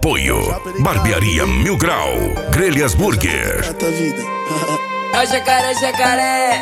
Apoio Barbearia Mil Grau, Grelhas Burger. É jacaré, jacaré.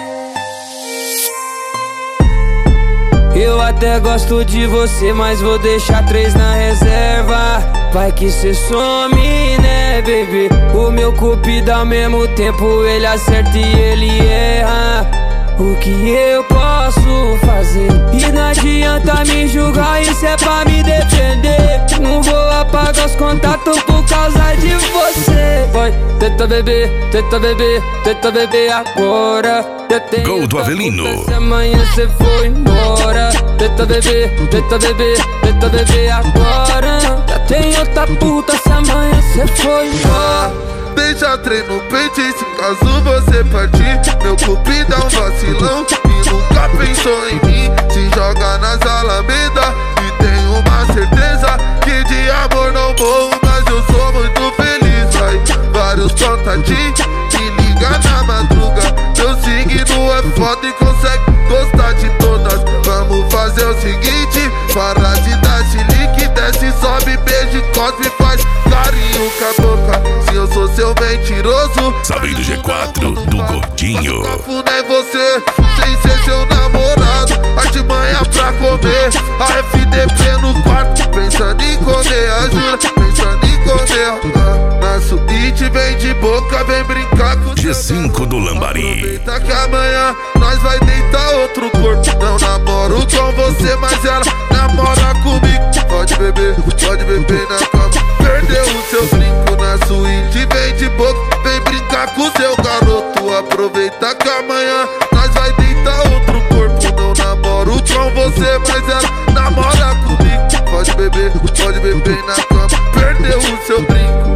Eu até gosto de você, mas vou deixar 3 na reserva. Vai que cê some, né, baby? O meu cupido ao mesmo tempo ele acerta e ele erra. O que eu posso fazer? E não adianta me julgar, isso é pra me defender. Não vou apagar os contatos por causa de você. Vai, tenta beber, tenta beber, tenta beber agora. Gol do Avelino. Se amanhã cê for embora. Tenta beber, tenta beber, tenta beber agora. Já tem outra puta se amanhã cê for embora. Beija trem no peito e se caso você partir, meu cupido é um vacilão e nunca pensou em mim. Se joga nas alamedas e tem uma certeza que de amor não morro, mas eu sou muito feliz. Vai, vários contatinhos, me liga na madruga. Meu signo é foda e consegue gostar de todas. Vamos fazer o seguinte, para de dar chilique, desce, sobe, beijo, cospe, faz carinho com a boca. Se eu sou seu mentiroso, Sabem do G4 do Gordinho. Cafuna é você, sem ser seu namorado. Artimanha pra comer, a FDP no quarto, pensando em comer a Jura, pensando em comer. Na suíte vem de boca, vem brincar com G5 do Lambari. Aproveita que amanhã nós vai deitar outro corpo. Não namoro com você, mas ela namora comigo. Pode beber na cama. Perdeu o seu brinco na suíte, vem de boca, vem brincar com seu garoto. Aproveita que amanhã nós vai deitar outro corpo. Não namoro com você, mas ela namora comigo. Pode beber na cama. Perdeu o seu brinco.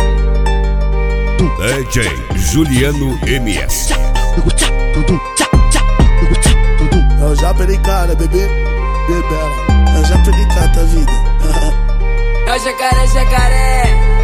DJ Juliano MS. Eu já perdi cara, bebê, bebela. Eu já perdi cara da vida. É jacaré, jacaré.